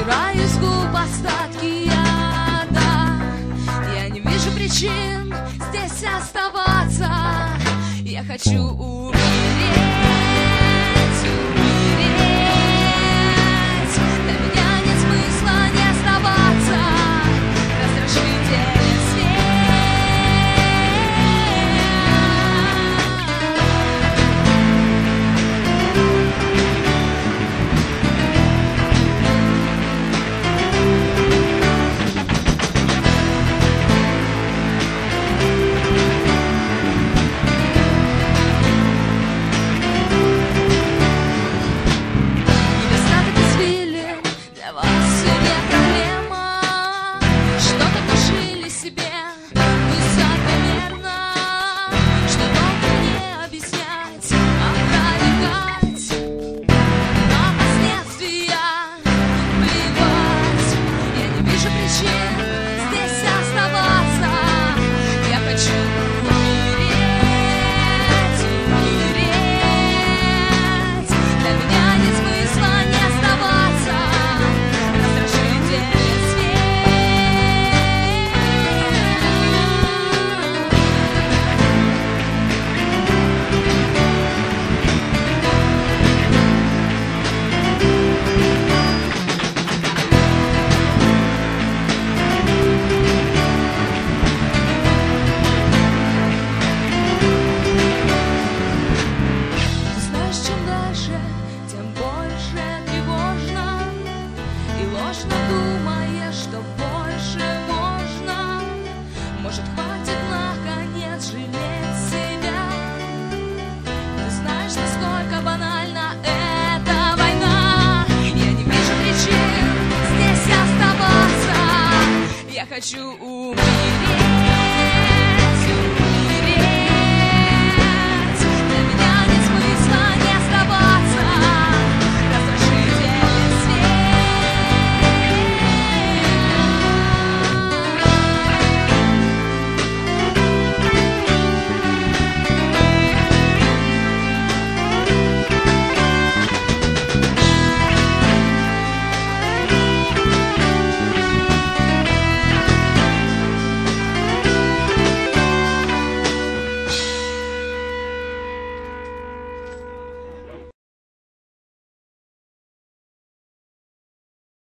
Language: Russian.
Стираю с губ остатки яда. Я не вижу причин здесь оставаться. Я хочу умереть, умереть. Для меня нет смысла не оставаться. Раздражительный думаешь, что больше можно. Может, хватит наконец жалеть себя. Ты знаешь, насколько банальна эта война. Я не вижу причин здесь оставаться. Я хочу умереть.